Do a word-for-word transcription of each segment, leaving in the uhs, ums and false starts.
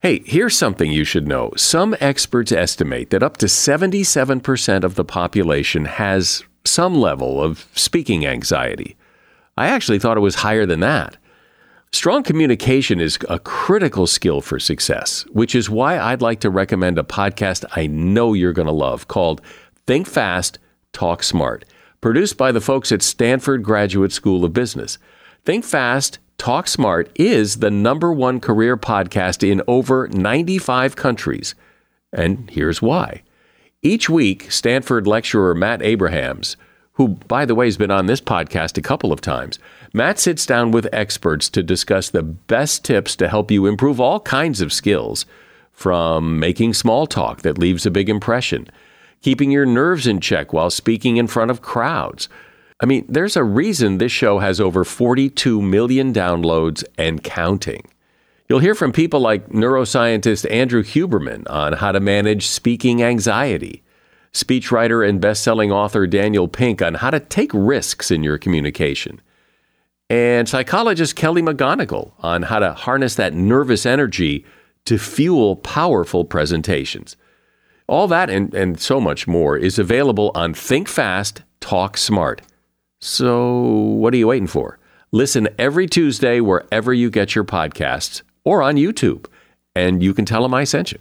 Hey, here's something you should know. Some experts estimate that up to seventy-seven percent of the population has some level of speaking anxiety. I actually thought it was higher than that. Strong communication is a critical skill for success, which is why I'd like to recommend a podcast I know you're going to love called Think Fast, Talk Smart, produced by the folks at Stanford Graduate School of Business. Think Fast, Talk Smart is the number one career podcast in over ninety-five countries. And here's why. Each week, Stanford lecturer Matt Abrahams, who, by the way, has been on this podcast a couple of times, Matt sits down with experts to discuss the best tips to help you improve all kinds of skills, from making small talk that leaves a big impression, keeping your nerves in check while speaking in front of crowds. I mean, there's a reason this show has over forty-two million downloads and counting. You'll hear from people like neuroscientist Andrew Huberman on how to manage speaking anxiety, speechwriter and best-selling author Daniel Pink on how to take risks in your communication, and psychologist Kelly McGonigal on how to harness that nervous energy to fuel powerful presentations. All that and, and so much more is available on Think Fast, Talk Smart. So what are you waiting for? Listen every Tuesday wherever you get your podcasts or on YouTube, and you can tell them I sent you.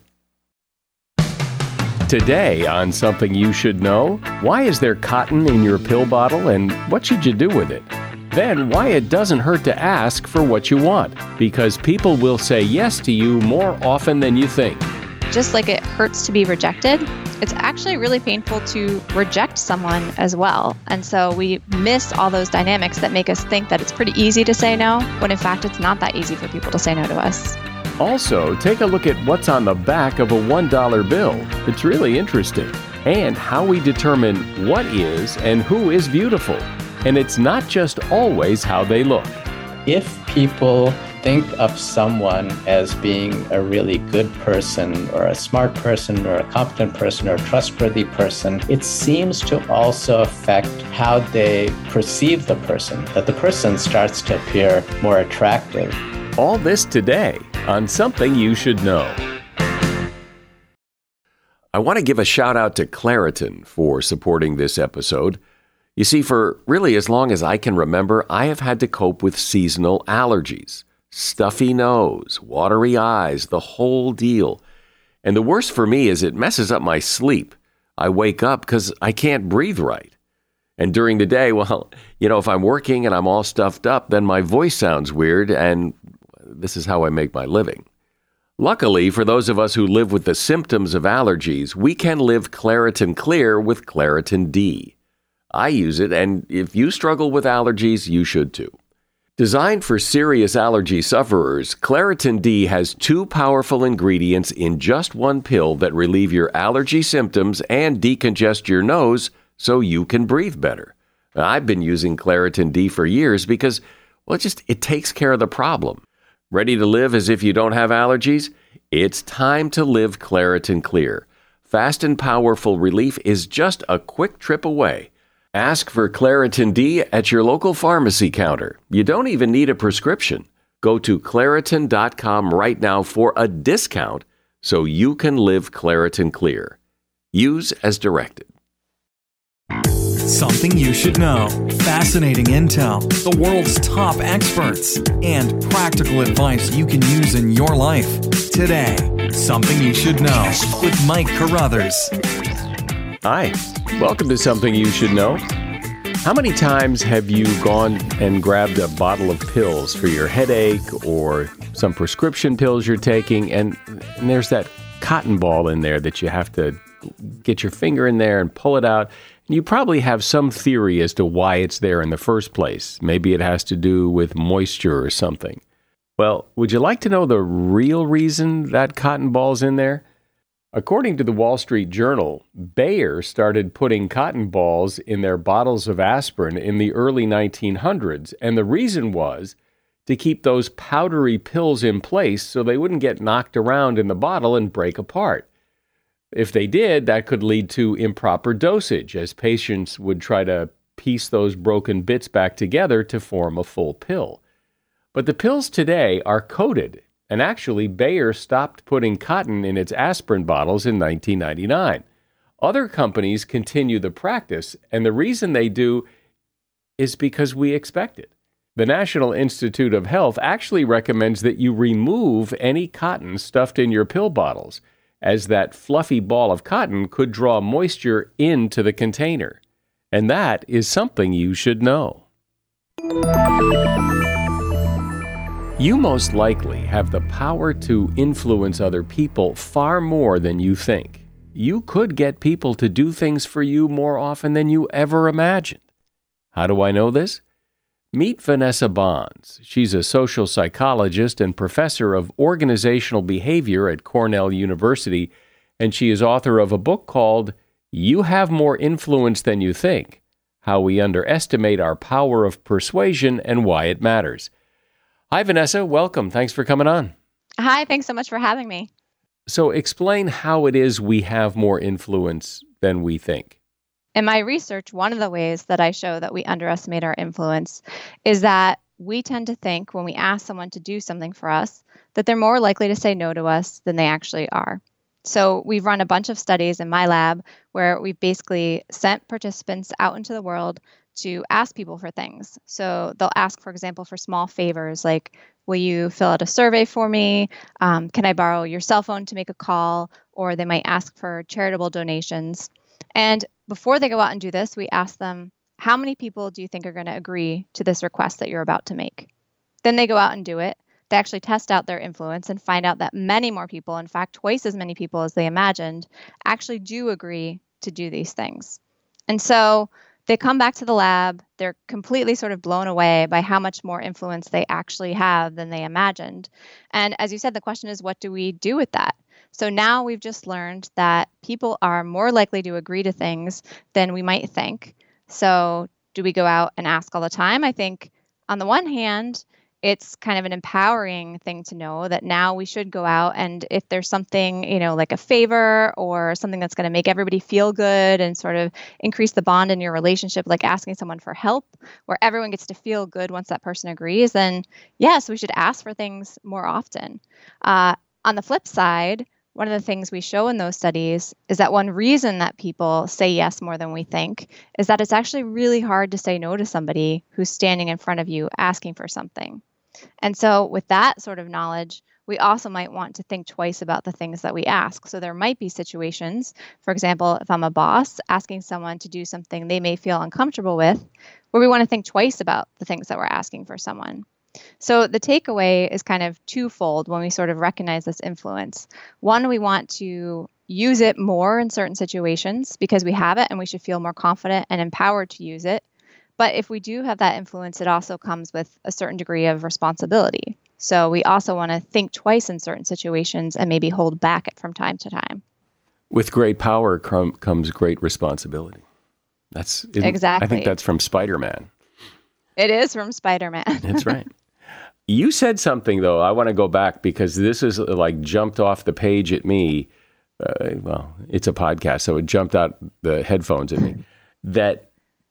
Today on Something You Should Know, why is there cotton in your pill bottle and what should you do with it? Then why it doesn't hurt to ask for what you want, because people will say yes to you more often than you think. Just like it hurts to be rejected, it's actually really painful to reject someone as well. And so we miss all those dynamics that make us think that it's pretty easy to say no, when in fact it's not that easy for people to say no to us. Also, take a look at what's on the back of a one dollar bill. It's really interesting. And how we determine what is and who is beautiful. And it's not just always how they look. If people think of someone as being a really good person or a smart person or a competent person or a trustworthy person, it seems to also affect how they perceive the person, that the person starts to appear more attractive. All this today on Something You Should Know. I want to give a shout out to Claritin for supporting this episode. You see, for really as long as I can remember, I have had to cope with seasonal allergies. Stuffy nose, watery eyes, the whole deal. And the worst for me is it messes up my sleep. I wake up because I can't breathe right. And during the day, well, you know, if I'm working and I'm all stuffed up, then my voice sounds weird, and this is how I make my living. Luckily, for those of us who live with the symptoms of allergies, we can live Claritin Clear with Claritin D. I use it, and if you struggle with allergies, you should too. Designed for serious allergy sufferers, Claritin D has two powerful ingredients in just one pill that relieve your allergy symptoms and decongest your nose so you can breathe better. Now, I've been using Claritin D for years because, well, it just it takes care of the problem. Ready to live as if you don't have allergies? It's time to live Claritin Clear. Fast and powerful relief is just a quick trip away. Ask for Claritin D at your local pharmacy counter. You don't even need a prescription. Go to Claritin dot com right now for a discount so you can live Claritin Clear. Use as directed. Something you should know. Fascinating intel, the world's top experts, and practical advice you can use in your life. Today, Something You Should Know with Mike Carruthers. Hi, welcome to Something You Should Know. How many times have you gone and grabbed a bottle of pills for your headache or some prescription pills you're taking, and, and there's that cotton ball in there that you have to get your finger in there and pull it out? And you probably have some theory as to why it's there in the first place. Maybe it has to do with moisture or something. Well, would you like to know the real reason that cotton ball's in there? According to the Wall Street Journal, Bayer started putting cotton balls in their bottles of aspirin in the early nineteen hundreds, and the reason was to keep those powdery pills in place so they wouldn't get knocked around in the bottle and break apart. If they did, that could lead to improper dosage, as patients would try to piece those broken bits back together to form a full pill. But the pills today are coated, And actually, Bayer stopped putting cotton in its aspirin bottles in nineteen ninety-nine. Other companies continue the practice, and the reason they do is because we expect it. The National Institute of Health actually recommends that you remove any cotton stuffed in your pill bottles, as that fluffy ball of cotton could draw moisture into the container. And that is something you should know. You most likely have the power to influence other people far more than you think. You could get people to do things for you more often than you ever imagined. How do I know this? Meet Vanessa Bonds. She's a social psychologist and professor of organizational behavior at Cornell University, and she is author of a book called You Have More Influence Than You Think: How We Underestimate Our Power of Persuasion and Why It Matters. Hi, Vanessa. Welcome. Thanks for coming on. Hi, thanks so much for having me. So explain how it is we have more influence than we think. In my research, one of the ways that I show that we underestimate our influence is that we tend to think when we ask someone to do something for us that they're more likely to say no to us than they actually are. So we've run a bunch of studies in my lab where we've basically sent participants out into the world to ask people for things. So they'll ask, for example, for small favors like, will you fill out a survey for me? Um, can I borrow your cell phone to make a call? Or they might ask for charitable donations. And before they go out and do this, we ask them, how many people do you think are going to agree to this request that you're about to make? Then they go out and do it. They actually test out their influence and find out that many more people, in fact, twice as many people as they imagined, actually do agree to do these things. And so they come back to the lab. They're completely sort of blown away by how much more influence they actually have than they imagined. And as you said, the question is, what do we do with that? So now we've just learned that people are more likely to agree to things than we might think. So do we go out and ask all the time? I think on the one hand, it's kind of an empowering thing to know that now we should go out, and if there's something, you know, like a favor or something that's going to make everybody feel good and sort of increase the bond in your relationship, like asking someone for help, where everyone gets to feel good once that person agrees, then yes, we should ask for things more often. Uh, on the flip side, one of the things we show in those studies is that one reason that people say yes more than we think is that it's actually really hard to say no to somebody who's standing in front of you asking for something. And so with that sort of knowledge, we also might want to think twice about the things that we ask. So there might be situations, for example, if I'm a boss asking someone to do something they may feel uncomfortable with, where we want to think twice about the things that we're asking for someone. So the takeaway is kind of twofold when we sort of recognize this influence. One, we want to use it more in certain situations because we have it and we should feel more confident and empowered to use it. But if we do have that influence, it also comes with a certain degree of responsibility. So we also want to think twice in certain situations and maybe hold back it from time to time. With great power com- comes great responsibility. That's exactly. I think that's from Spider-Man. It is from Spider-Man. That's right. You said something, though. I want to go back because this is like jumped off the page at me. Uh, well, it's a podcast, so it jumped out the headphones at me. That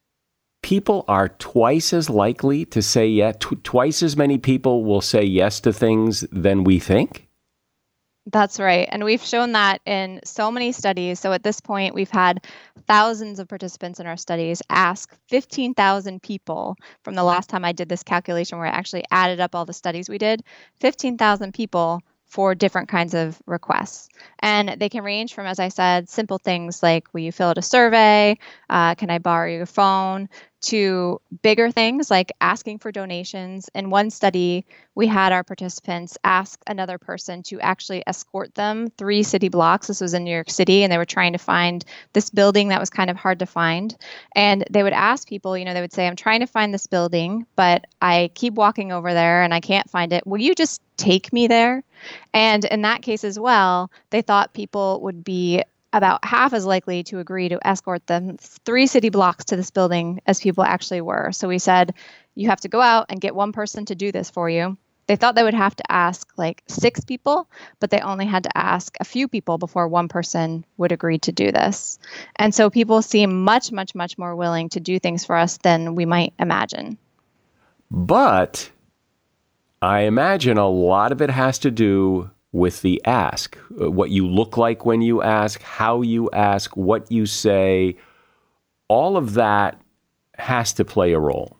people are twice as likely to say yes. Tw- twice as many people will say yes to things than we think. That's right. And we've shown that in so many studies. So at this point, we've had thousands of participants in our studies ask fifteen thousand people from the last time I did this calculation where I actually added up all the studies we did, fifteen thousand people for different kinds of requests. And they can range from, as I said, simple things like, will you fill out a survey? Uh, can I borrow your phone? To bigger things like asking for donations. In one study, we had our participants ask another person to actually escort them three city blocks. This was in New York City, and they were trying to find this building that was kind of hard to find. And they would ask people, you know, they would say, I'm trying to find this building, but I keep walking over there and I can't find it. Will you just take me there? And in that case as well, they thought people would be about half as likely to agree to escort them three city blocks to this building as people actually were. So we said, you have to go out and get one person to do this for you. They thought they would have to ask like six people, but they only had to ask a few people before one person would agree to do this. And so people seem much, much, much more willing to do things for us than we might imagine. But I imagine a lot of it has to do with the ask, what you look like when you ask, how you ask, what you say. All of that has to play a role.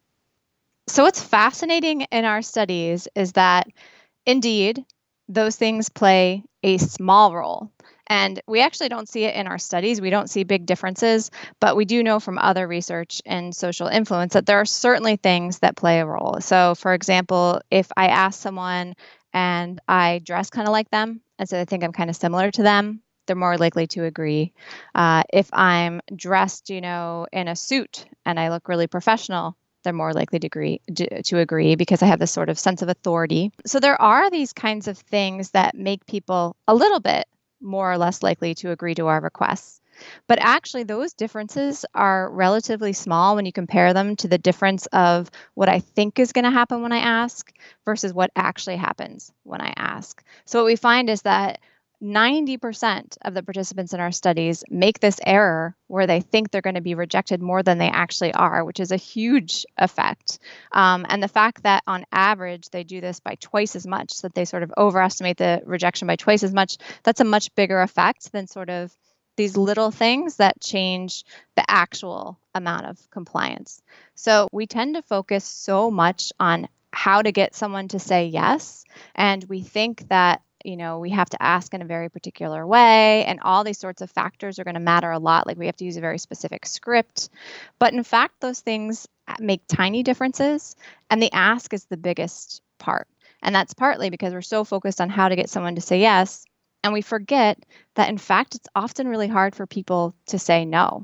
So what's fascinating in our studies is that, indeed, those things play a small role. And we actually don't see it in our studies. We don't see big differences, but we do know from other research in social influence that there are certainly things that play a role. So, for example, if I ask someone and I dress kind of like them, and so they think I'm kind of similar to them, they're more likely to agree. Uh, if I'm dressed, you know, in a suit and I look really professional, they're more likely to agree, to agree because I have this sort of sense of authority. So there are these kinds of things that make people a little bit more or less likely to agree to our requests. But actually, those differences are relatively small when you compare them to the difference of what I think is going to happen when I ask versus what actually happens when I ask. So what we find is that ninety percent of the participants in our studies make this error where they think they're going to be rejected more than they actually are, which is a huge effect. Um, and the fact that on average they do this by twice as much, so that they sort of overestimate the rejection by twice as much, that's a much bigger effect than sort of these little things that change the actual amount of compliance. So we tend to focus so much on how to get someone to say yes, and we think that you know, we have to ask in a very particular way, and all these sorts of factors are going to matter a lot. Like we have to use a very specific script. But in fact, those things make tiny differences, and the ask is the biggest part. And that's partly because we're so focused on how to get someone to say yes, and we forget that, in fact, it's often really hard for people to say no.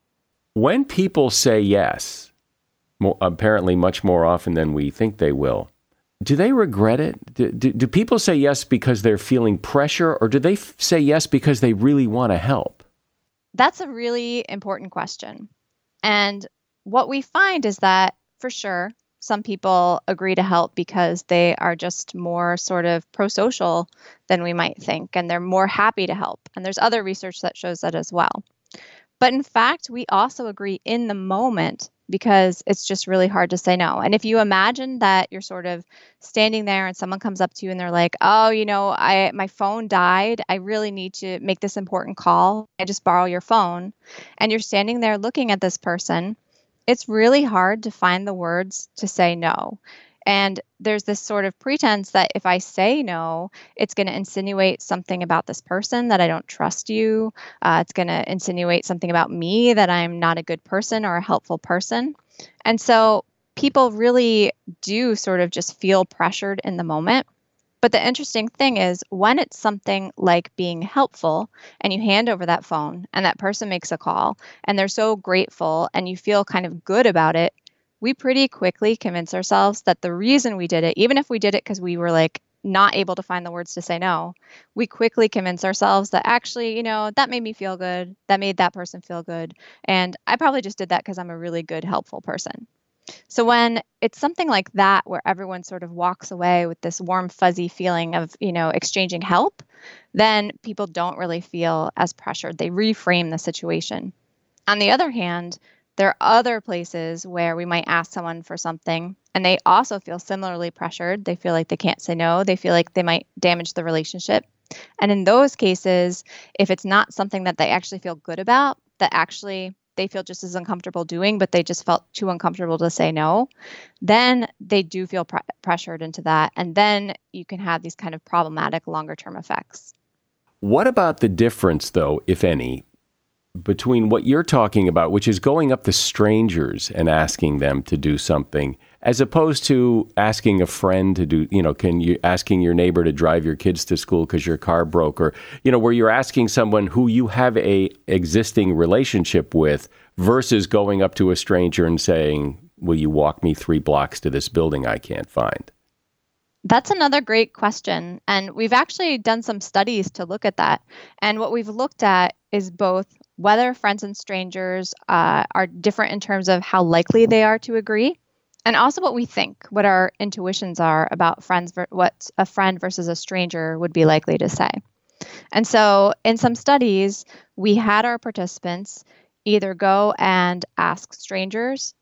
When people say yes, more, apparently much more often than we think they will, do they regret it? Do, do, do people say yes because they're feeling pressure, or do they f- say yes because they really want to help? That's a really important question. And what we find is that, for sure, some people agree to help because they are just more sort of pro-social than we might think, and they're more happy to help. And there's other research that shows that as well. But in fact, we also agree in the moment because it's just really hard to say no. And if you imagine that you're sort of standing there and someone comes up to you and they're like, oh, you know, I my phone died. I really need to make this important call. I just borrow your phone. And you're standing there looking at this person. It's really hard to find the words to say no. And there's this sort of pretense that if I say no, it's going to insinuate something about this person, that I don't trust you. Uh, it's going to insinuate something about me, that I'm not a good person or a helpful person. And so people really do sort of just feel pressured in the moment. But the interesting thing is when it's something like being helpful and you hand over that phone and that person makes a call and they're so grateful and you feel kind of good about it, we pretty quickly convince ourselves that the reason we did it, even if we did it because we were like not able to find the words to say no, we quickly convince ourselves that actually, you know, that made me feel good. That made that person feel good. And I probably just did that because I'm a really good, helpful person. So when it's something like that, where everyone sort of walks away with this warm, fuzzy feeling of, you know, exchanging help, then people don't really feel as pressured. They reframe the situation. On the other hand, there are other places where we might ask someone for something and they also feel similarly pressured. They feel like they can't say no. They feel like they might damage the relationship. And in those cases, if it's not something that they actually feel good about, that actually they feel just as uncomfortable doing, but they just felt too uncomfortable to say no, then they do feel pre- pressured into that. And then you can have these kind of problematic longer term effects. What about the difference, though, if any, between what you're talking about, which is going up to strangers and asking them to do something, as opposed to asking a friend to do, you know, can you asking your neighbor to drive your kids to school because your car broke, or, you know, where you're asking someone who you have a existing relationship with versus going up to a stranger and saying, will you walk me three blocks to this building I can't find? That's another great question. And we've actually done some studies to look at that. And what we've looked at is both whether friends and strangers uh, are different in terms of how likely they are to agree, and also what we think, what our intuitions are about friends, what a friend versus a stranger would be likely to say. And so in some studies, we had our participants either go and ask strangers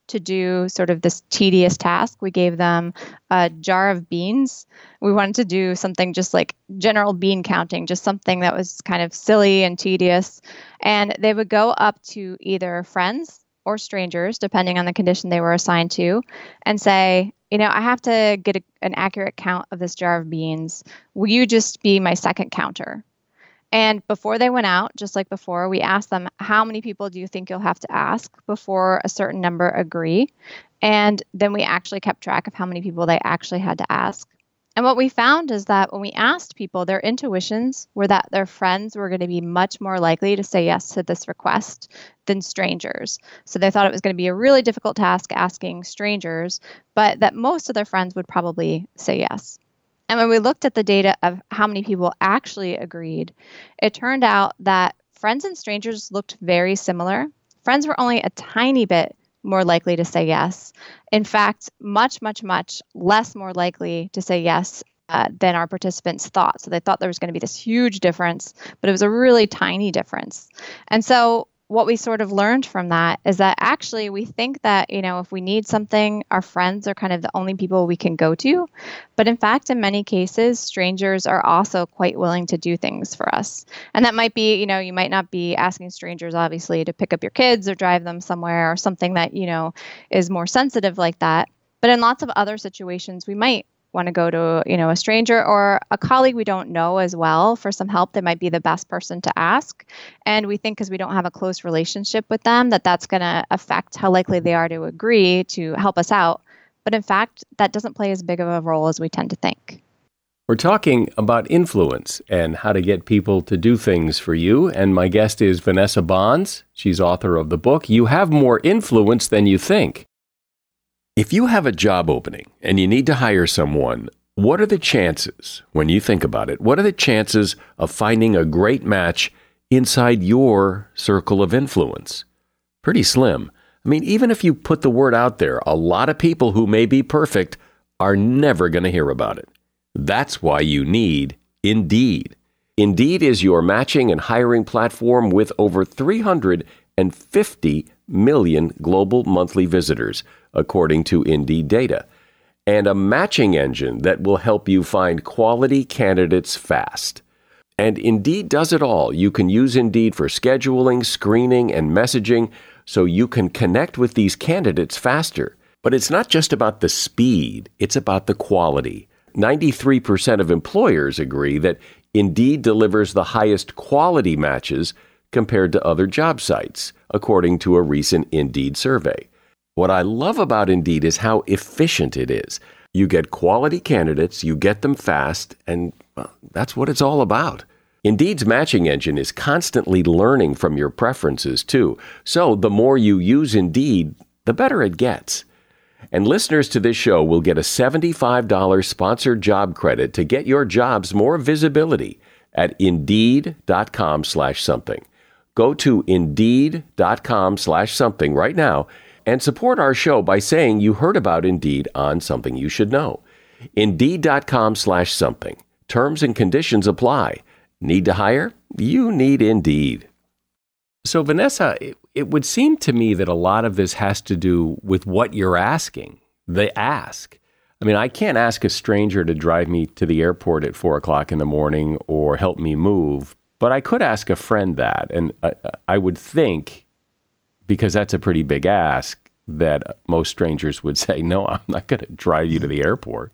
to do sort of this tedious task, we gave them a jar of beans. We wanted to do something just like general bean counting, just something that was kind of silly and tedious. And they would go up to either friends or strangers, depending on the condition they were assigned to, and say, you know, I have to get a, an accurate count of this jar of beans. Will you just be my second counter? And before they went out, just like before, we asked them, how many people do you think you'll have to ask before a certain number agree? And then we actually kept track of how many people they actually had to ask. And what we found is that when we asked people, their intuitions were that their friends were going to be much more likely to say yes to this request than strangers. So they thought it was going to be a really difficult task asking strangers, but that most of their friends would probably say yes. And when we looked at the data of how many people actually agreed, it turned out that friends and strangers looked very similar. Friends were only a tiny bit more likely to say yes. In fact, much, much, much less more likely to say yes uh, than our participants thought. So they thought there was going to be this huge difference, but it was a really tiny difference. And so what we sort of learned from that is that actually we think that, you know, if we need something, our friends are kind of the only people we can go to. But in fact, in many cases, strangers are also quite willing to do things for us. And that might be, you know, you might not be asking strangers, obviously, to pick up your kids or drive them somewhere or something that, you know, is more sensitive like that. But in lots of other situations, we might want to go to, you know, a stranger or a colleague we don't know as well for some help. They might be the best person to ask. And we think because we don't have a close relationship with them, that that's going to affect how likely they are to agree to help us out. But in fact, that doesn't play as big of a role as we tend to think. We're talking about influence and how to get people to do things for you. And my guest is Vanessa Bohns. She's author of the book, You Have More Influence Than You Think. If you have a job opening and you need to hire someone, what are the chances, when you think about it, what are the chances of finding a great match inside your circle of influence? Pretty slim. I mean, even if you put the word out there, a lot of people who may be perfect are never going to hear about it. That's why you need Indeed. Indeed is your matching and hiring platform with over three hundred fifty million global monthly visitors, according to Indeed data, and a matching engine that will help you find quality candidates fast. And Indeed does it all. You can use Indeed for scheduling, screening, and messaging so you can connect with these candidates faster. But it's not just about the speed, it's about the quality. ninety-three percent of employers agree that Indeed delivers the highest quality matches compared to other job sites, according to a recent Indeed survey. What I love about Indeed is how efficient it is. You get quality candidates, you get them fast, and well, that's what it's all about. Indeed's matching engine is constantly learning from your preferences, too. So the more you use Indeed, the better it gets. And listeners to this show will get a seventy-five dollars sponsored job credit to get your jobs more visibility at Indeed.com slash something. Go to Indeed.com slash something right now and support our show by saying you heard about Indeed on Something You Should Know. Indeed.com slash something. Terms and conditions apply. Need to hire? You need Indeed. So, Vanessa, it, it would seem to me that a lot of this has to do with what you're asking, the ask. I mean, I can't ask a stranger to drive me to the airport at four o'clock in the morning or help me move, but I could ask a friend that. And I, I would think, because that's a pretty big ask, that most strangers would say, no, I'm not going to drive you to the airport.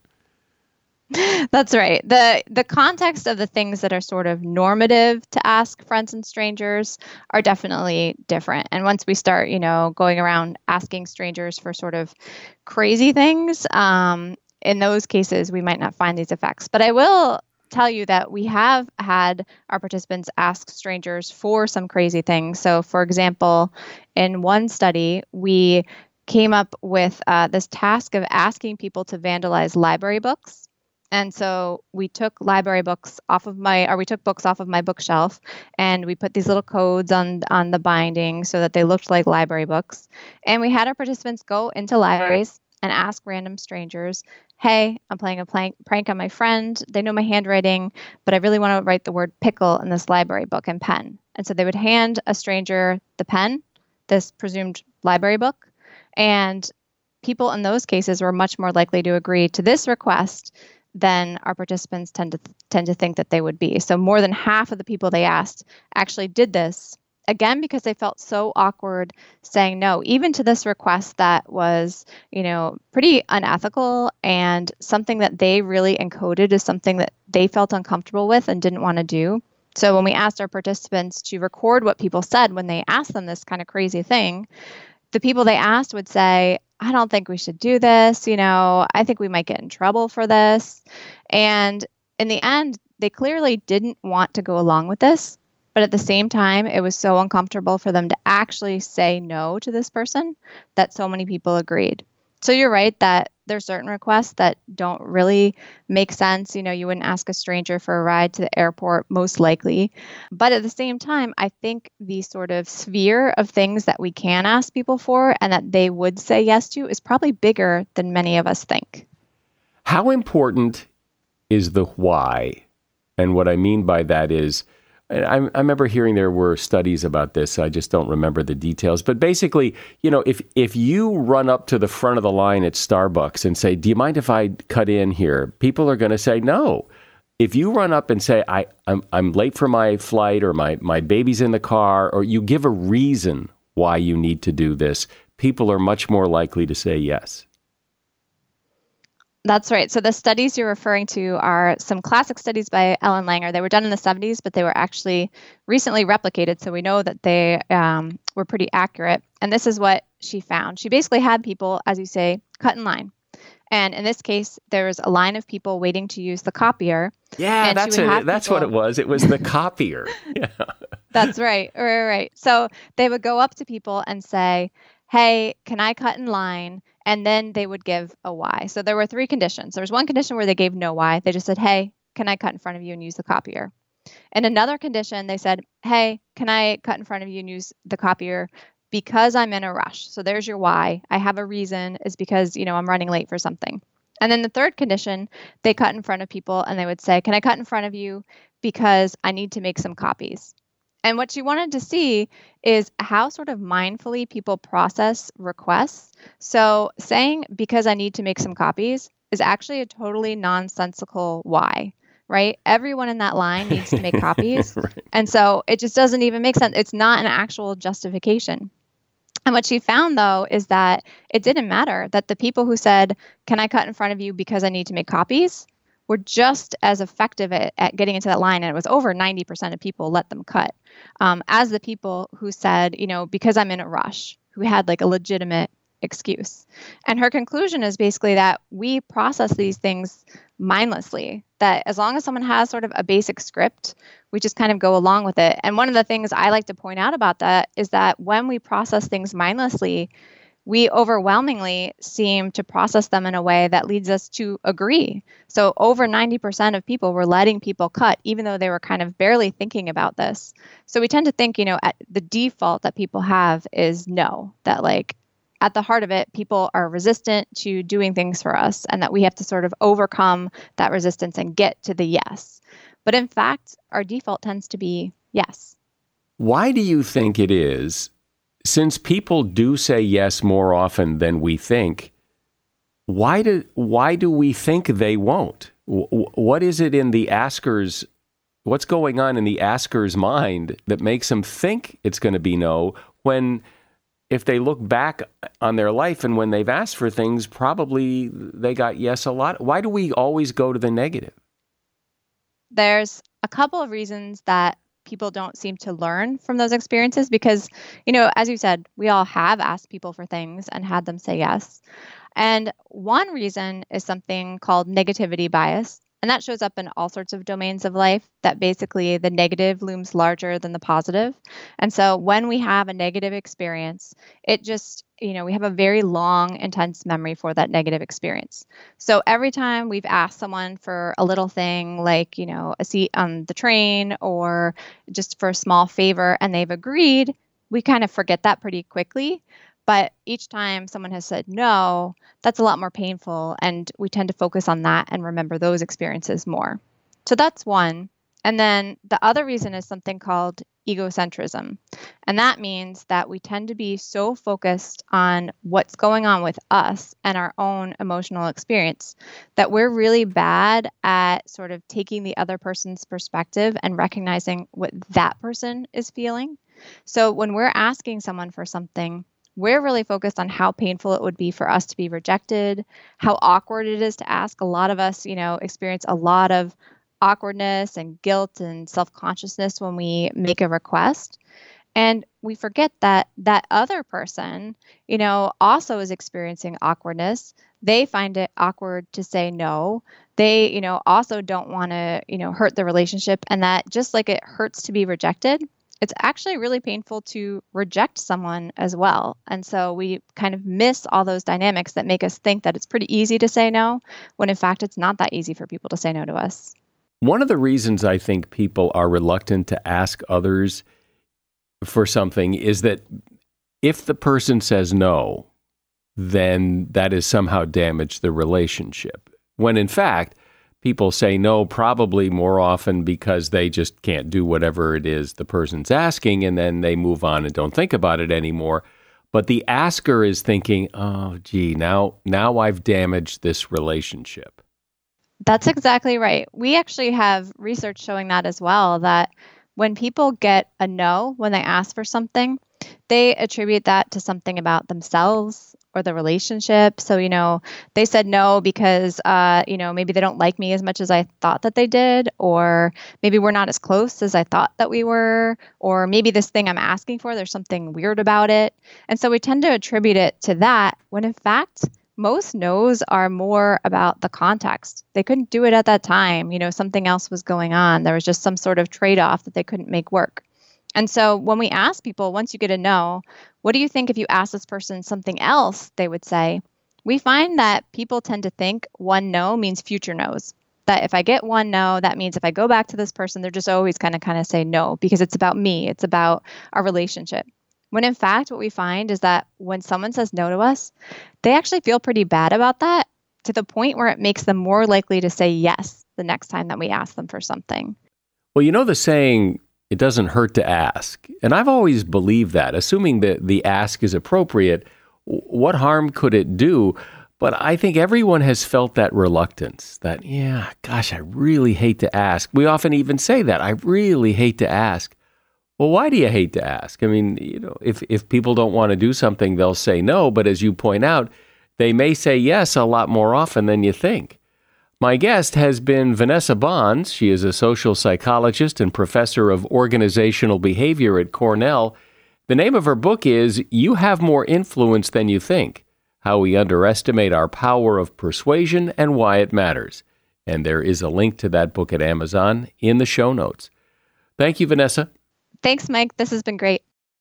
That's right. The the context of the things that are sort of normative to ask friends and strangers are definitely different. And once we start, you know, going around asking strangers for sort of crazy things, um, in those cases, we might not find these effects. But I will tell you that we have had our participants ask strangers for some crazy things. So, for example, in one study, we came up with uh, this task of asking people to vandalize library books. And so we took library books off of my, or we took books off of my bookshelf, and we put these little codes on on the binding so that they looked like library books. And we had our participants go into libraries and ask random strangers, hey, I'm playing a plank, prank on my friend. They know my handwriting, but I really want to write the word pickle in this library book in pen. And so they would hand a stranger the pen, this presumed library book, And people in those cases were much more likely to agree to this request than our participants tend to tend to think that they would be. So more than half of the people they asked actually did this, again, because they felt so awkward saying no, even to this request that was, you know, pretty unethical and something that they really encoded as something that they felt uncomfortable with and didn't want to do. So when we asked our participants to record what people said when they asked them this kind of crazy thing, the people they asked would say, I don't think we should do this. You know, I think we might get in trouble for this. And in the end, they clearly didn't want to go along with this. But at the same time, it was so uncomfortable for them to actually say no to this person that so many people agreed. So you're right that there's certain requests that don't really make sense. You know, you wouldn't ask a stranger for a ride to the airport, most likely. But at the same time, I think the sort of sphere of things that we can ask people for and that they would say yes to is probably bigger than many of us think. How important is the why? And what I mean by that is, I, I remember hearing there were studies about this. I just don't remember the details. But basically, you know, if if you run up to the front of the line at Starbucks and say, do you mind if I cut in here? People are going to say no. If you run up and say, I, I'm, I'm late for my flight, or my, my baby's in the car, or you give a reason why you need to do this, people are much more likely to say yes. That's right. So the studies you're referring to are some classic studies by Ellen Langer. They were done in the seventies, but they were actually recently replicated. So we know that they um, were pretty accurate. And this is what she found. She basically had people, as you say, cut in line. And in this case, there was a line of people waiting to use the copier. Yeah, that's it. That's people... what it was. It was the copier. Yeah. That's right. Right, right. So they would go up to people and say, hey, can I cut in line? And then they would give a why. So there were three conditions. There was one condition where they gave no why. They just said, hey, can I cut in front of you and use the copier? And another condition, they said, hey, can I cut in front of you and use the copier because I'm in a rush? So there's your why. I have a reason. It's because, you know, I'm running late for something. And then the third condition, they cut in front of people and they would say, can I cut in front of you because I need to make some copies? And what she wanted to see is how sort of mindfully people process requests. So saying, because I need to make some copies, is actually a totally nonsensical why, right? Everyone in that line needs to make copies. Right. And so it just doesn't even make sense. It's not an actual justification. And what she found, though, is that it didn't matter that the people who said, can I cut in front of you because I need to make copies, were just as effective at, at getting into that line. And it was over ninety percent of people let them cut, um, as the people who said, you know, because I'm in a rush, who had like a legitimate excuse. And her conclusion is basically that we process these things mindlessly, that as long as someone has sort of a basic script, we just kind of go along with it. And one of the things I like to point out about that is that when we process things mindlessly, we overwhelmingly seem to process them in a way that leads us to agree. So over ninety percent of people were letting people cut, even though they were kind of barely thinking about this. So we tend to think, you know, at the default that people have is no, that like at the heart of it, people are resistant to doing things for us and that we have to sort of overcome that resistance and get to the yes. But in fact, our default tends to be yes. Why do you think it is, since people do say yes more often than we think, why do why do we think they won't? W- what is it in the asker's, what's going on in the asker's mind that makes them think it's going to be no, when if they look back on their life and when they've asked for things, probably they got yes a lot? Why do we always go to the negative? There's a couple of reasons that people don't seem to learn from those experiences because, you know, as you said, we all have asked people for things and had them say yes. And one reason is something called negativity bias. And that shows up in all sorts of domains of life, that basically the negative looms larger than the positive. And so when we have a negative experience, it just, you know, we have a very long, intense memory for that negative experience. So every time we've asked someone for a little thing like, you know, a seat on the train or just for a small favor and they've agreed, we kind of forget that pretty quickly. But each time someone has said no, that's a lot more painful. And we tend to focus on that and remember those experiences more. So that's one. And then the other reason is something called egocentrism. And that means that we tend to be so focused on what's going on with us and our own emotional experience that we're really bad at sort of taking the other person's perspective and recognizing what that person is feeling. So when we're asking someone for something, we're really focused on how painful it would be for us to be rejected, how awkward it is to ask. A lot of us, you know, experience a lot of awkwardness and guilt and self-consciousness when we make a request. And we forget that that other person, you know, also is experiencing awkwardness. They find it awkward to say no. They, you know, also don't want to, you know, hurt the relationship. And that just like it hurts to be rejected, it's actually really painful to reject someone as well. And so we kind of miss all those dynamics that make us think that it's pretty easy to say no, when in fact it's not that easy for people to say no to us. One of the reasons I think people are reluctant to ask others for something is that if the person says no, then that has somehow damaged the relationship. When in fact, people say no probably more often because they just can't do whatever it is the person's asking, and then they move on and don't think about it anymore. But the asker is thinking, oh, gee, now, now I've damaged this relationship. That's exactly right. We actually have research showing that as well, that when people get a no when they ask for something, they attribute that to something about themselves or the relationship. So, you know, they said no because, uh, you know, maybe they don't like me as much as I thought that they did, or maybe we're not as close as I thought that we were, or maybe this thing I'm asking for, there's something weird about it. And so we tend to attribute it to that, when in fact, most no's are more about the context. They couldn't do it at that time. You know, something else was going on. There was just some sort of trade-off that they couldn't make work. And so when we ask people, once you get a no, what do you think if you ask this person something else, they would say? We find that people tend to think one no means future no's. That if I get one no, that means if I go back to this person, they're just always going to kind of say no because it's about me. It's about our relationship. When in fact, what we find is that when someone says no to us, they actually feel pretty bad about that, to the point where it makes them more likely to say yes the next time that we ask them for something. Well, you know the saying, it doesn't hurt to ask. And I've always believed that, assuming that the ask is appropriate, what harm could it do? But I think everyone has felt that reluctance, that, yeah, gosh, I really hate to ask. We often even say that, I really hate to ask. Well, why do you hate to ask? I mean, you know, if, if people don't want to do something, they'll say no. But as you point out, they may say yes a lot more often than you think. My guest has been Vanessa Bohns. She is a social psychologist and professor of organizational behavior at Cornell. The name of her book is You Have More Influence Than You Think: How We Underestimate Our Power of Persuasion and Why It Matters. And there is a link to that book at Amazon in the show notes. Thank you, Vanessa. Thanks, Mike. This has been great.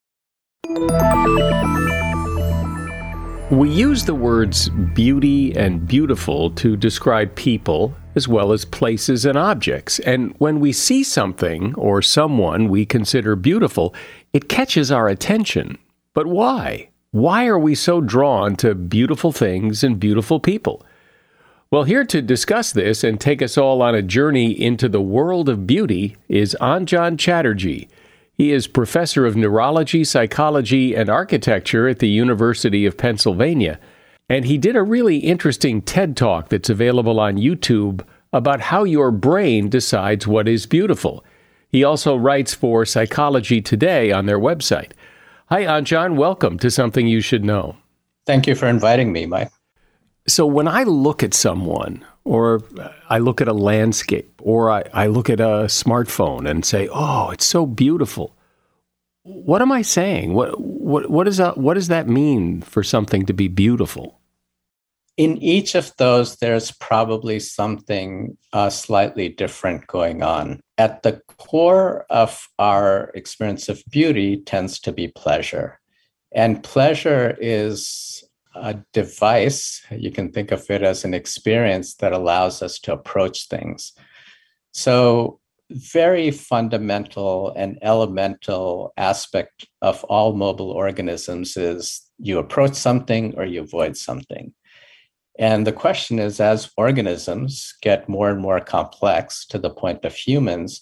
We use the words beauty and beautiful to describe people as well as places and objects. And when we see something or someone we consider beautiful, it catches our attention. But why? Why are we so drawn to beautiful things and beautiful people? Well, here to discuss this and take us all on a journey into the world of beauty is Anjan Chatterjee. He is professor of neurology, psychology, and architecture at the University of Pennsylvania. And he did a really interesting TED Talk that's available on YouTube about how your brain decides what is beautiful. He also writes for Psychology Today on their website. Hi, Anjan. Welcome to Something You Should Know. Thank you for inviting me, Mike. So when I look at someone, or I look at a landscape, or I, I look at a smartphone and say, oh, it's so beautiful, what am I saying? What what what, is that, what does that mean for something to be beautiful? In each of those, there's probably something uh, slightly different going on. At the core of our experience of beauty tends to be pleasure. And pleasure is a device, you can think of it as an experience that allows us to approach things. So very fundamental and elemental aspect of all mobile organisms is you approach something or you avoid something. And the question is, as organisms get more and more complex to the point of humans,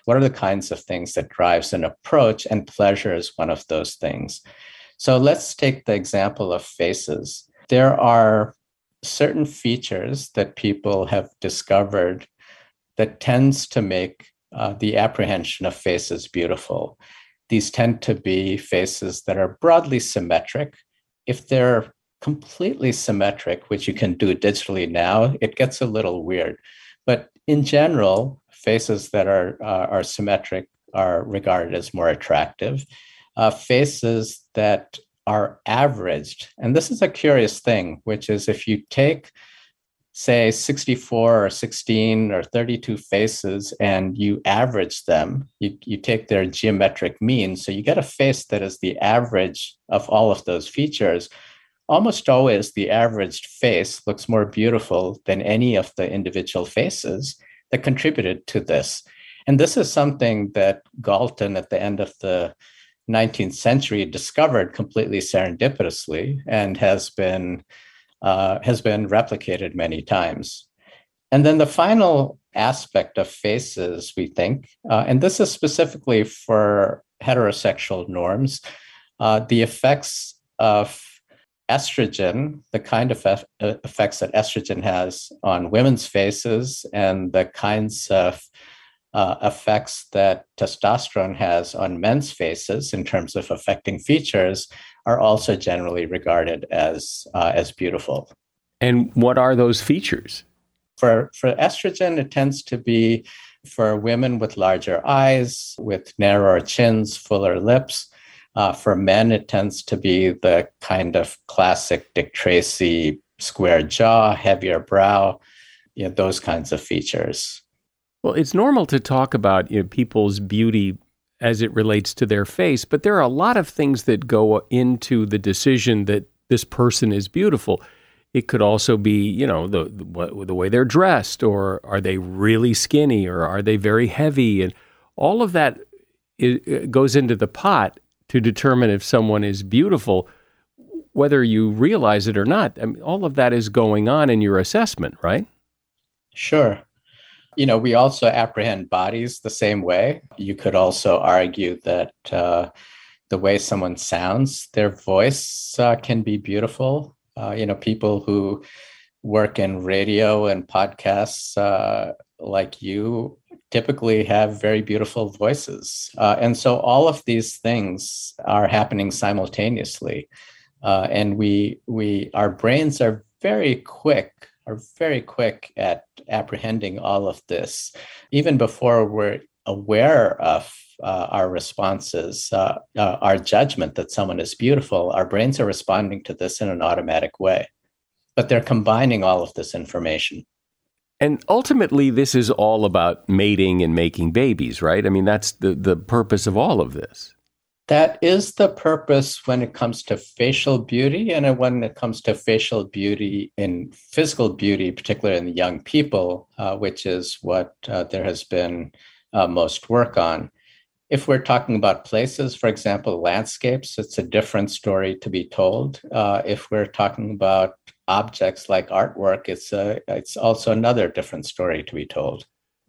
What are the kinds of things that drives an approach? And pleasure is one of those things. So let's take the example of faces. There are certain features that people have discovered that tends to make uh, the apprehension of faces beautiful. These tend to be faces that are broadly symmetric. If they're completely symmetric, which you can do digitally now, it gets a little weird. But in general, faces that are, uh, are symmetric are regarded as more attractive. Uh, faces that are averaged, and this is a curious thing, which is if you take, say, sixty-four or sixteen or thirty-two faces and you average them, you, you take their geometric mean, so you get a face that is the average of all of those features. Almost always the averaged face looks more beautiful than any of the individual faces that contributed to this. And this is something that Galton at the end of the nineteenth century discovered completely serendipitously and has been uh, has been replicated many times. And then the final aspect of faces, we think, uh, and this is specifically for heterosexual norms, uh, the effects of estrogen, the kind of eff- effects that estrogen has on women's faces, and the kinds of uh, effects that testosterone has on men's faces in terms of affecting features are also generally regarded as uh, as beautiful. And what are those features? For, for estrogen, it tends to be for women with larger eyes, with narrower chins, fuller lips. Uh, for men, it tends to be the kind of classic Dick Tracy square jaw, heavier brow, you know, those kinds of features. Well, it's normal to talk about, you know, people's beauty as it relates to their face, but there are a lot of things that go into the decision that this person is beautiful. It could also be, you know, the, the the way they're dressed, or are they really skinny, or are they very heavy, and all of that is, goes into the pot to determine if someone is beautiful, whether you realize it or not. I mean, all of that is going on in your assessment, right? Sure. You know, we also apprehend bodies the same way. You could also argue that uh, the way someone sounds, their voice uh, can be beautiful. Uh, you know, people who work in radio and podcasts uh, like you typically have very beautiful voices. Uh, and so all of these things are happening simultaneously. Uh, and we, we, our brains are very quick, are very quick at apprehending all of this, even before we're aware of uh, our responses, uh, uh, our judgment that someone is beautiful. Our brains are responding to this in an automatic way, but they're combining all of this information. And ultimately, this is all about mating and making babies, right? I mean, that's the, the purpose of all of this. That is the purpose when it comes to facial beauty, and when it comes to facial beauty in physical beauty, particularly in the young people, uh, which is what uh, there has been uh, most work on. If we're talking about places, for example, landscapes, it's a different story to be told. Uh, if we're talking about objects like artwork, it's a, it's also another different story to be told.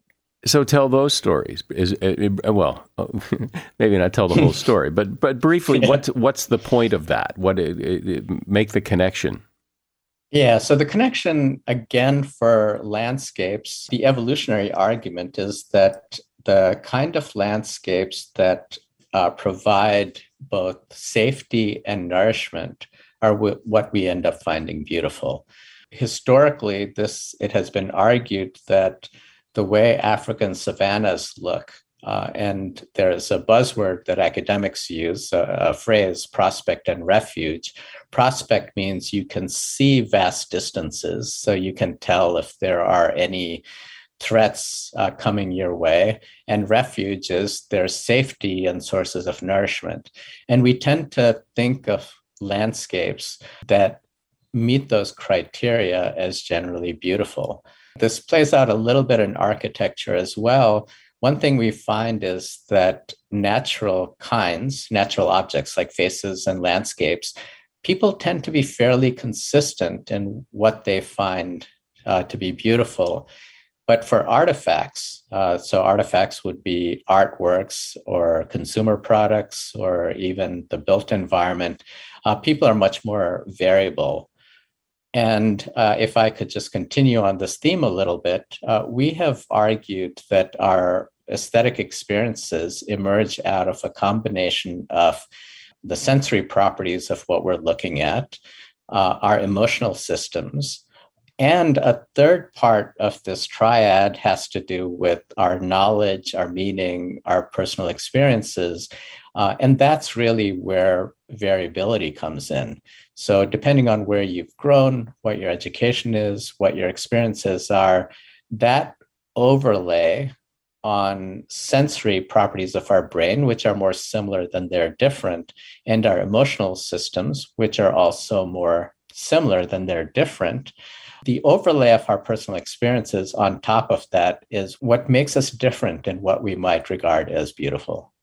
So tell those stories. Is uh, well, maybe not tell the whole story, but but briefly, yeah. what's what's the point of that? What it, it, it, make the connection? Yeah. So the connection again for landscapes, the evolutionary argument is that the kind of landscapes that uh, provide both safety and nourishment are w- what we end up finding beautiful. Historically, this it has been argued that the way African savannas look, uh, and there's a buzzword that academics use, a, a phrase, prospect and refuge. Prospect means you can see vast distances, so you can tell if there are any threats uh, coming your way, and refuge is there's safety and sources of nourishment. And we tend to think of landscapes that meet those criteria as generally beautiful. This plays out a little bit in architecture as well. One thing we find is that natural kinds, natural objects like faces and landscapes, people tend to be fairly consistent in what they find uh, to be beautiful. But for artifacts, uh, so artifacts would be artworks or consumer products or even the built environment, uh, people are much more variable. And uh, if I could just continue on this theme a little bit, uh, we have argued that our aesthetic experiences emerge out of a combination of the sensory properties of what we're looking at, uh, our emotional systems, and a third part of this triad has to do with our knowledge, our meaning, our personal experiences. Uh, and that's really where variability comes in. So depending on where you've grown, what your education is, what your experiences are, that overlay on sensory properties of our brain, which are more similar than they're different, and our emotional systems, which are also more similar than they're different. The overlay of our personal experiences on top of that is what makes us different in what we might regard as beautiful.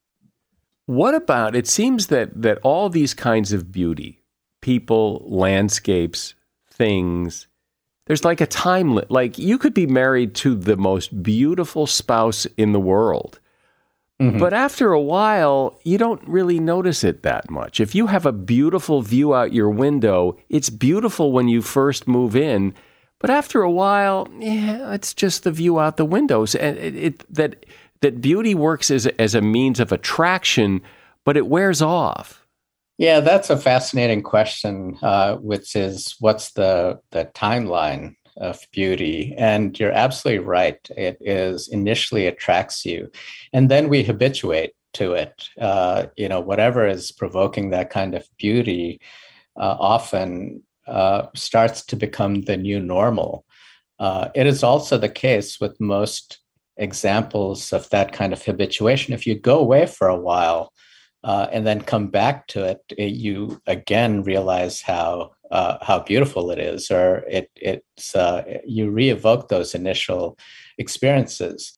What about, it seems that that all these kinds of beauty, people, landscapes, things, there's like a time limit. Like you could be married to the most beautiful spouse in the world. Mm-hmm. But after a while, you don't really notice it that much. If you have a beautiful view out your window, it's beautiful when you first move in. But after a while, yeah, it's just the view out the windows. And it, it, that that beauty works as a, as a means of attraction, but it wears off. Yeah, that's a fascinating question, uh, which is what's the the timeline of beauty? And you're absolutely right. It is initially attracts you, and then we habituate to it. Uh, you know, whatever is provoking that kind of beauty uh, often uh, starts to become the new normal. Uh, it is also the case with most examples of that kind of habituation. If you go away for a while uh, and then come back to it, it you again realize how uh, how beautiful it is, or it it's uh, you re-evoke those initial experiences.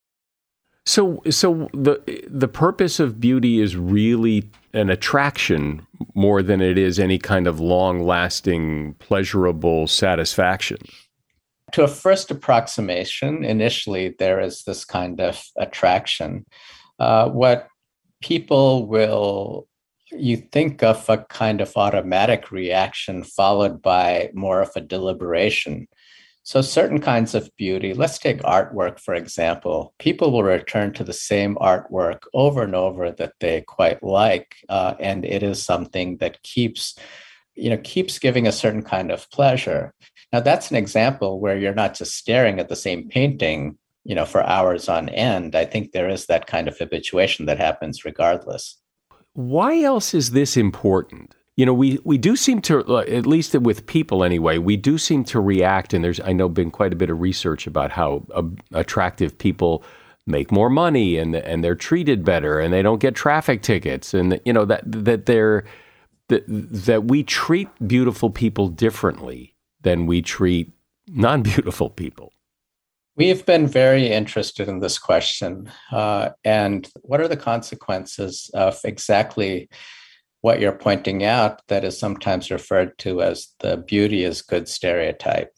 So, so the the purpose of beauty is really an attraction more than it is any kind of long-lasting, pleasurable satisfaction. To a first approximation, initially, there is this kind of attraction. Uh, what people will, you think of a kind of automatic reaction followed by more of a deliberation. So certain kinds of beauty, let's take artwork, for example. People will return to the same artwork over and over that they quite like, uh, and it is something that keeps, you know, keeps giving a certain kind of pleasure. Now, that's an example where you're not just staring at the same painting, you know, for hours on end. I think there is that kind of habituation that happens regardless. Why else is this important? You know, we, we do seem to, at least with people anyway, we do seem to react, and there's, I know, been quite a bit of research about how uh, attractive people make more money and and they're treated better and they don't get traffic tickets, and, you know, that that they're that, that we treat beautiful people differently than we treat non-beautiful people. We've been very interested in this question. Uh, and what are the consequences of exactly what you're pointing out that is sometimes referred to as the beauty is good stereotype?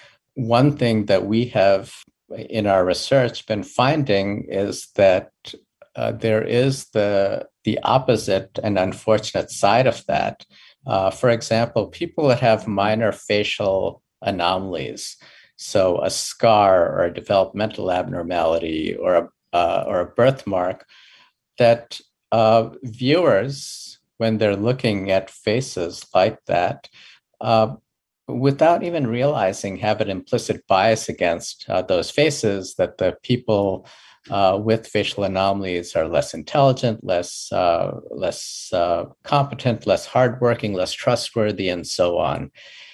One thing that we have in our research been finding is that uh, there is the, the opposite and unfortunate side of that. Uh, for example, people that have minor facial anomalies, so a scar or a developmental abnormality or a uh, or a birthmark, that uh, viewers, when they're looking at faces like that, uh, without even realizing, have an implicit bias against uh, those faces, that the people uh, with facial anomalies are less intelligent, less uh, less uh, competent, less hardworking, less trustworthy, and so on.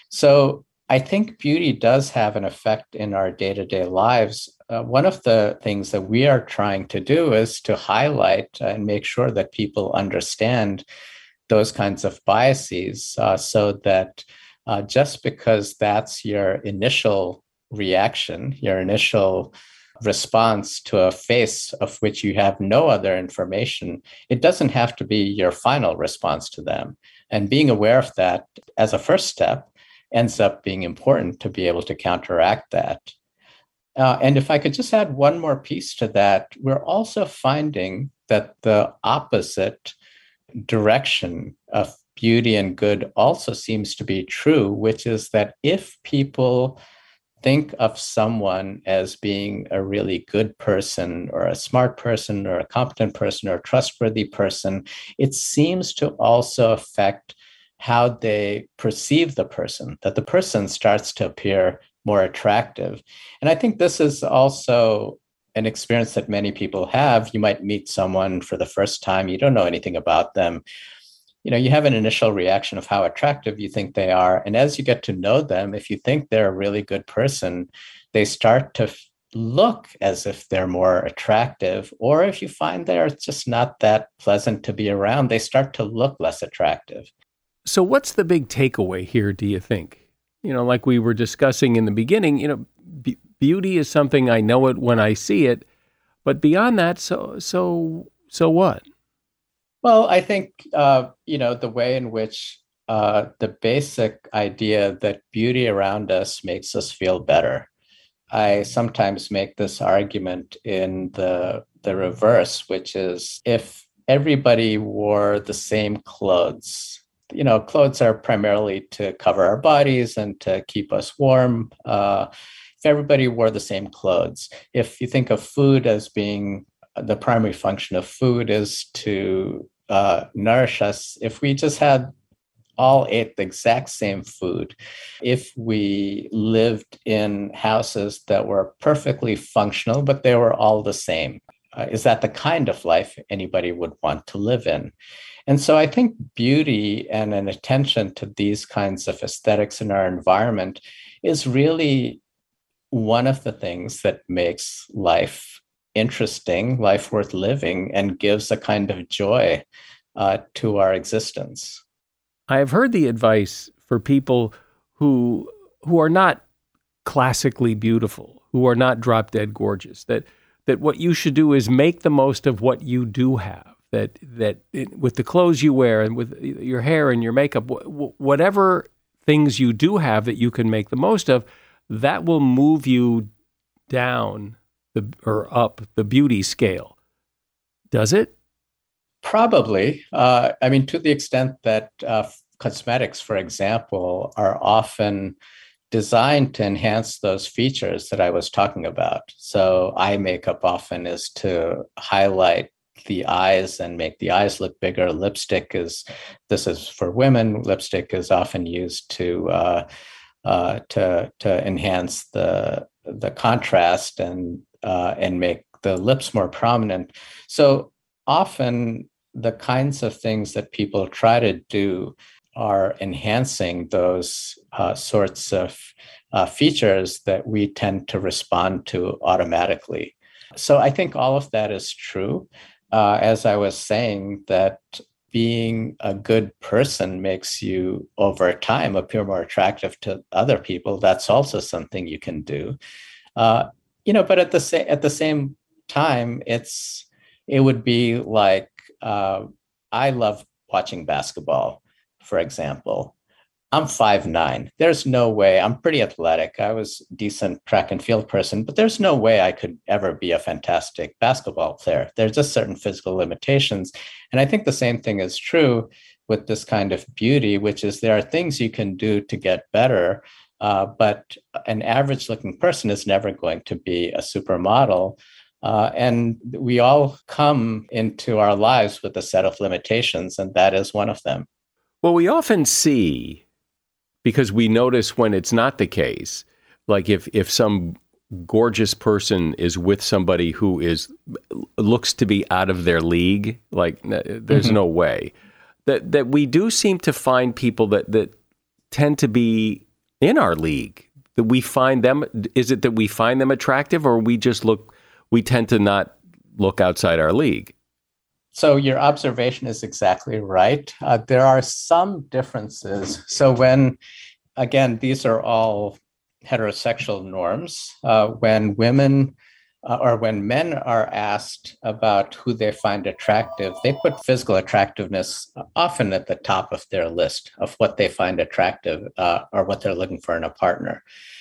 So I think beauty does have an effect in our day-to-day lives. Uh, one of the things that we are trying to do is to highlight and make sure that people understand those kinds of biases, uh, so that uh, just because that's your initial reaction, your initial response to a face of which you have no other information, it doesn't have to be your final response to them. And being aware of that as a first step ends up being important to be able to counteract that. Uh, and if I could just add one more piece to that, we're also finding that the opposite direction of beauty and good also seems to be true, which is that if people think of someone as being a really good person or a smart person or a competent person or a trustworthy person, it seems to also affect how they perceive the person, that the person starts to appear more attractive. And I think this is also an experience that many people have. You might meet someone for the first time, you don't know anything about them. You know, you have an initial reaction of how attractive you think they are. And as you get to know them, if you think they're a really good person, they start to f- look as if they're more attractive. Or if you find they're just not that pleasant to be around, they start to look less attractive. So what's the big takeaway here, do you think? You know, like we were discussing in the beginning, you know, be- beauty is something I know it when I see it, but beyond that, so so so what? Well, I think, uh, you know, the way in which uh, the basic idea that beauty around us makes us feel better. I sometimes make this argument in the, the reverse, which is if everybody wore the same clothes, you know, clothes are primarily to cover our bodies and to keep us warm. Uh, if everybody wore the same clothes, if you think of food as being the primary function of food is to uh, nourish us. If we just had all ate the exact same food, if we lived in houses that were perfectly functional, but they were all the same, uh, is that the kind of life anybody would want to live in? And so I think beauty and an attention to these kinds of aesthetics in our environment is really one of the things that makes life interesting, life worth living, and gives a kind of joy uh, to our existence. I have heard the advice for people who who are not classically beautiful, who are not drop dead gorgeous, that that what you should do is make the most of what you do have. That that it, with the clothes you wear and with your hair and your makeup, w- whatever things you do have that you can make the most of, that will move you down the or up the beauty scale. Does it? Probably. Uh, I mean, to the extent that uh, cosmetics, for example, are often designed to enhance those features that I was talking about. So eye makeup often is to highlight the eyes and make the eyes look bigger. Lipstick is, this is for women, lipstick is often used to uh, uh, to to enhance the the contrast and uh, and make the lips more prominent. So often the kinds of things that people try to do are enhancing those uh, sorts of uh, features that we tend to respond to automatically. So I think all of that is true. Uh, as I was saying, that being a good person makes you over time appear more attractive to other people. That's also something you can do. Uh, you know, but at the same at the same time, it's it would be like uh, I love watching basketball, for example. I'm five nine. There's no way. I'm pretty athletic. I was a decent track and field person, but there's no way I could ever be a fantastic basketball player. There's just certain physical limitations. And I think the same thing is true with this kind of beauty, which is there are things you can do to get better, uh, but an average looking person is never going to be a supermodel. Uh, and we all come into our lives with a set of limitations, and that is one of them. Well, we often see, because we notice when it's not the case, like if, if some gorgeous person is with somebody who is looks to be out of their league, like there's mm-hmm. no way, that that we do seem to find people that, that tend to be in our league, that we find them, is it that we find them attractive, or we just look, we tend to not look outside our league? So your observation is exactly right. Uh, there are some differences. So when, again, these are all heterosexual norms. Uh, when women uh, or when men are asked about who they find attractive, they put physical attractiveness often at the top of their list of what they find attractive uh, or what they're looking for in a partner.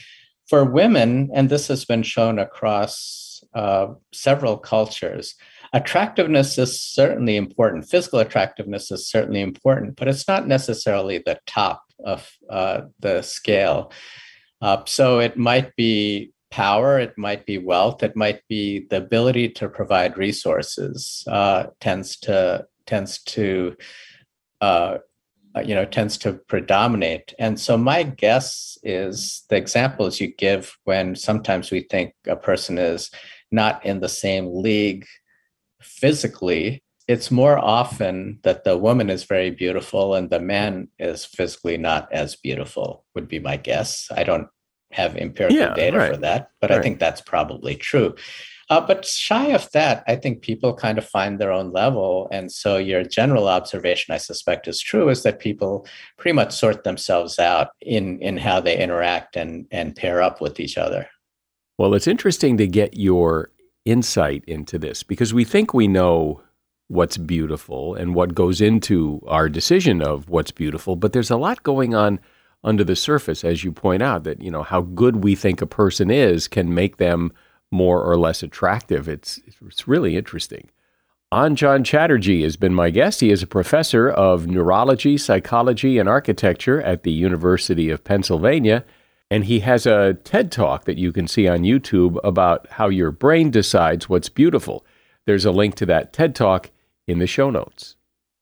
For women, and this has been shown across uh, several cultures, attractiveness is certainly important. Physical attractiveness is certainly important, but it's not necessarily the top of uh, the scale. Uh, so it might be power, it might be wealth, it might be the ability to provide resources. Uh, tends to tends to uh, you know tends to predominate. And so my guess is the examples you give when sometimes we think a person is not in the same league physically, it's more often that the woman is very beautiful and the man is physically not as beautiful, would be my guess. I don't have empirical yeah, data right. for that, but right. I think that's probably true. Uh, but shy of that, I think people kind of find their own level. And so your general observation, I suspect, is true, is that people pretty much sort themselves out in, in how they interact and, and pair up with each other. Well, it's interesting to get your insight into this, because we think we know what's beautiful and what goes into our decision of what's beautiful, but there's a lot going on under the surface, as you point out, that, you know, how good we think a person is can make them more or less attractive. It's it's really interesting. Anjan Chatterjee has been my guest. He is a professor of neurology, psychology, and architecture at the University of Pennsylvania, and he has a TED Talk that you can see on YouTube about how your brain decides what's beautiful. There's a link to that TED Talk in the show notes.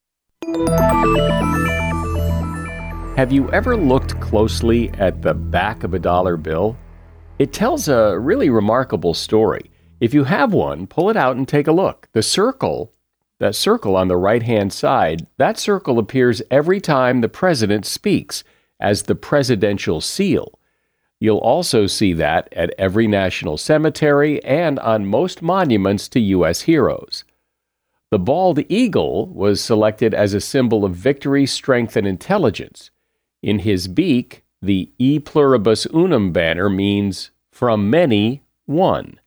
Have you ever looked closely at the back of a dollar bill? It tells a really remarkable story. If you have one, pull it out and take a look. The circle, that circle on the right-hand side, that circle appears every time the president speaks as the presidential seal. You'll also see that at every national cemetery and on most monuments to U S heroes. The bald eagle was selected as a symbol of victory, strength, and intelligence. In his beak, the E pluribus unum banner means from many, one.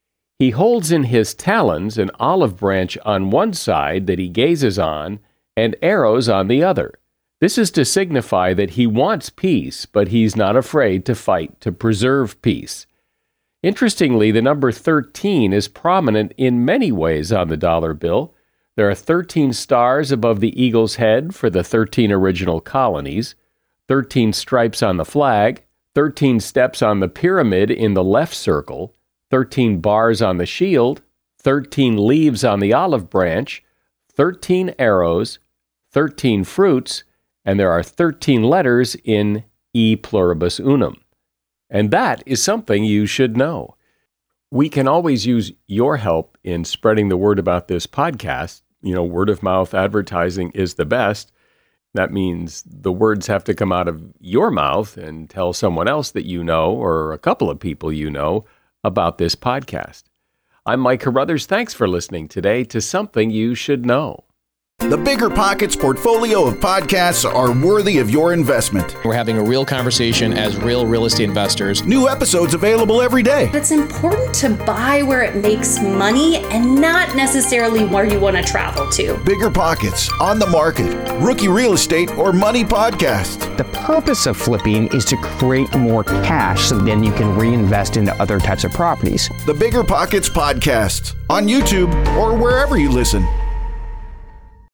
He holds in his talons an olive branch on one side that he gazes on and arrows on the other. This is to signify that he wants peace, but he's not afraid to fight to preserve peace. Interestingly, the number thirteen is prominent in many ways on the dollar bill. There are thirteen stars above the eagle's head for the thirteen original colonies, thirteen stripes on the flag, thirteen steps on the pyramid in the left circle, thirteen bars on the shield, thirteen leaves on the olive branch, thirteen arrows, thirteen fruits, and there are thirteen letters in E pluribus unum. And that is something you should know. We can always use your help in spreading the word about this podcast. You know, word of mouth advertising is the best. That means the words have to come out of your mouth and tell someone else that you know, or a couple of people you know, about this podcast. I'm Mike Carruthers. Thanks for listening today to Something You Should Know. The Bigger Pockets portfolio of podcasts are worthy of your investment. We're having a real conversation as real real estate investors. New episodes available every day. It's important to buy where it makes money and not necessarily where you want to travel to. Bigger Pockets, On the Market, Rookie Real Estate, or Money Podcast. The purpose of flipping is to create more cash so then you can reinvest into other types of properties. The Bigger Pockets Podcast on YouTube or wherever you listen.